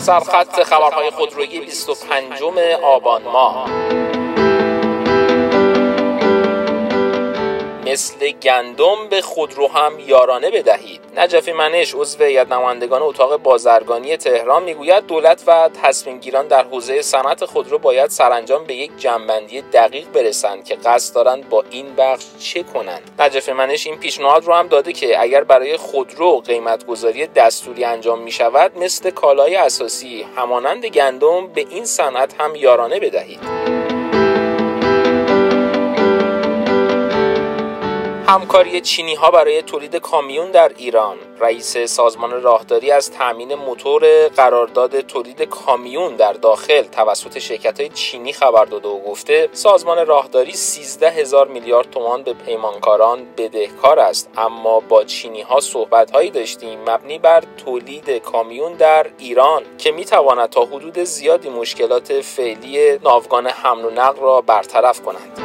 سرخط خبرهای خودرویی 25 آبان ماه. مثل گندم به خودرو هم یارانه بدهید. نجف منش عضو هیئت نمایندگان اتاق بازرگانی تهران میگوید دولت و تصمیم گیران در حوزه صنعت خودرو باید سرانجام به یک جمع‌بندی دقیق برسند که قصد دارند با این بخش چه کنند. نجف منش این پیشنهاد رو هم داده که اگر برای خودرو قیمت‌گذاری دستوری انجام می‌شود، مثل کالای اساسی همانند گندم به این صنعت هم یارانه بدهید. همکاری چینی‌ها برای تولید کامیون در ایران. رئیس سازمان راهداری از تأمین موتور قرارداد تولید کامیون در داخل توسط شرکت‌های چینی خبر داده و گفته سازمان راهداری 13,000 میلیارد تومان به پیمانکاران بدهکار است، اما با چینی‌ها صحبت‌هایی داشتیم مبنی بر تولید کامیون در ایران که می‌تواند تا حدود زیادی مشکلات فعلی ناوگان حمل و نقل را برطرف کنند.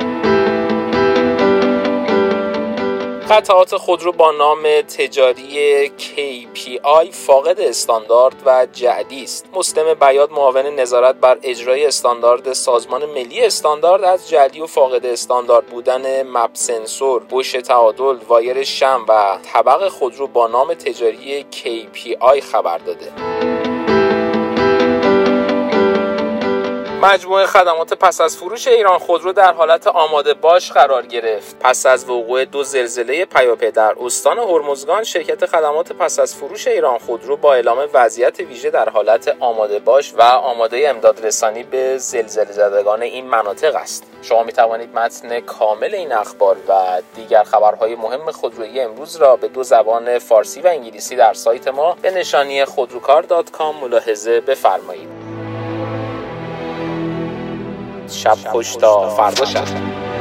قطعات خودرو با نام تجاری KPI فاقد استاندارد و جعلی است. مسلم بیات معاون نظارت بر اجرای استاندارد سازمان ملی استاندارد از جعلی و فاقد استاندارد بودن مپ سنسور، بوش تعادل، وایر شم و طبق خودرو با نام تجاری KPI خبر داده. مجموعه خدمات پس از فروش ایران خودرو در حالت آماده باش قرار گرفت. پس از وقوع 2 زلزله پیاپی در استان هرمزگان، شرکت خدمات پس از فروش ایران خودرو با اعلام وضعیت ویژه در حالت آماده باش و آماده امداد رسانی به زلزله زدگان این مناطق است. شما می توانید متن کامل این اخبار و دیگر خبرهای مهم خودرویی امروز را به 2 زبان فارسی و انگلیسی در سایت ما به نشانی خودروکار.com ملاحظه بفرمایید. شب خوش تا فردا شب.